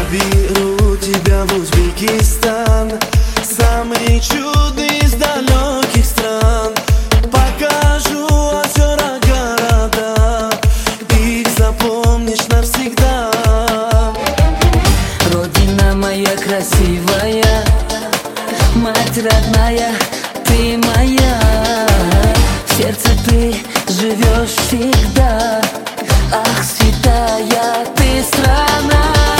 Заберу тебя в Узбекистан, самый чудный из далеких стран. Покажу озера, города, их запомнишь навсегда. Родина моя красивая, мать родная, ты моя. В сердце ты живешь всегда. Ах, святая ты страна.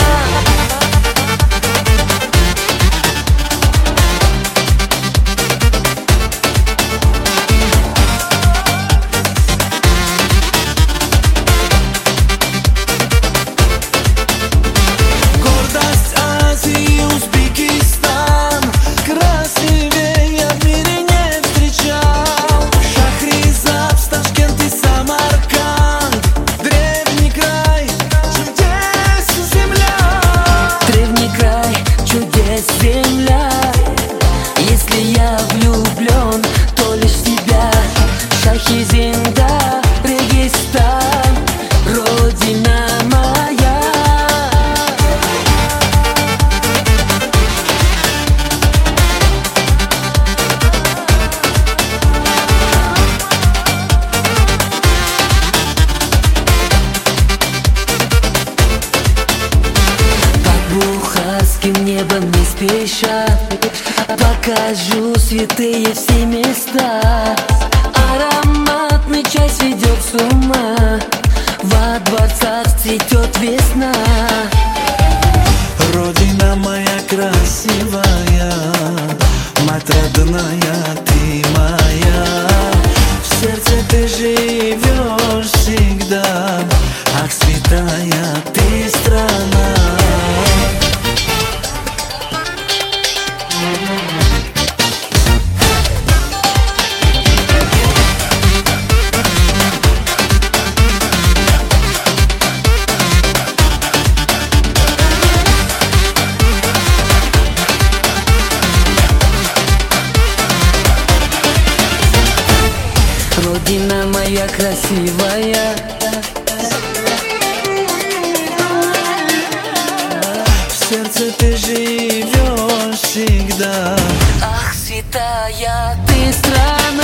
Земля, если я влюблен, то лишь в тебя. Шахизинда, Регистан, родина моя. Под бухарским небом не спеша покажу святые все места. Ароматный чай сведет с ума, во дворцах цветет весна. Родина моя красивая, мать родная, ты моя. В сердце ты живешь всегда. Ах, святая ты страна. Родина моя красивая, в сердце ты живешь всегда. ах, святая ты страна.